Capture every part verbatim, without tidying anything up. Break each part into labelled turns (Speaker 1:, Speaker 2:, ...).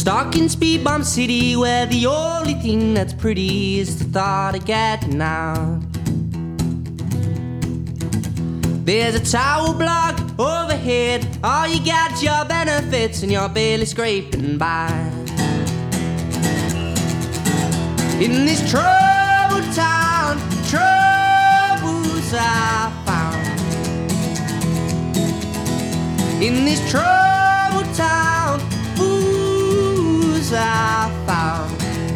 Speaker 1: Stuck in Speed Bump City, where the only thing that's pretty is the thought of getting out. There's a tower block overhead, all you got your benefits and you're barely scraping by. In this troubled town, troubles I found. In this troubled town, fools I found.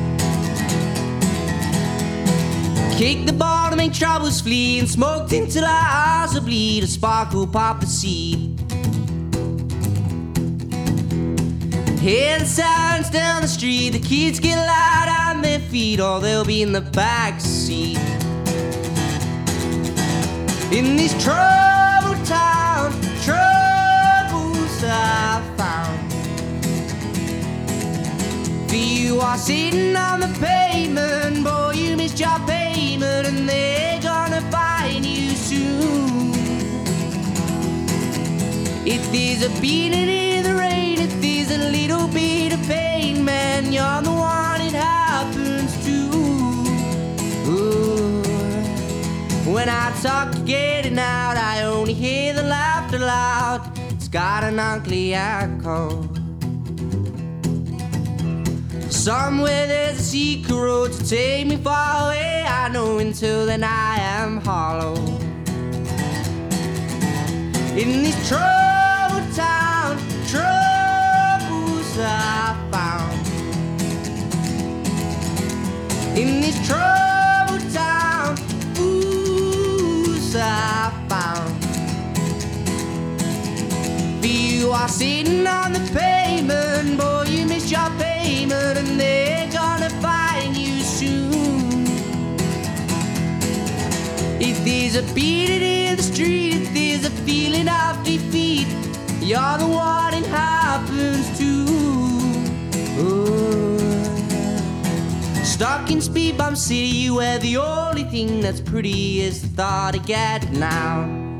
Speaker 1: Kick the ball to make troubles flee, and smoked until our eyes will bleed, a sparkle pop the seed. Hear the sounds down the street, the kids get light on their feet, or they'll be in the back seat. In this troubled town, troubles I found. For you are sitting on the pavement, boy, you missed your payment, and they're gonna find you soon. If there's a beating in the rain, if there's a little bit of pain, man, you're the one it happens to. Ooh. When I talk to getting out, I only hear the laughter loud. It's got an ugly echo. Somewhere there's a secret road to take me far away. I know until then I am hollow. In this troubled town, troubles I found. In this troubled town, fools I found. For you are sitting on the pavement, boy, you missed your payment, and they're gonna find you soon. If there's a beating in the street, if there's a feeling of defeat, you're the one it happens to. Oh. Stuck in Speed Bump City, where the only thing that's pretty is the thought of getting out.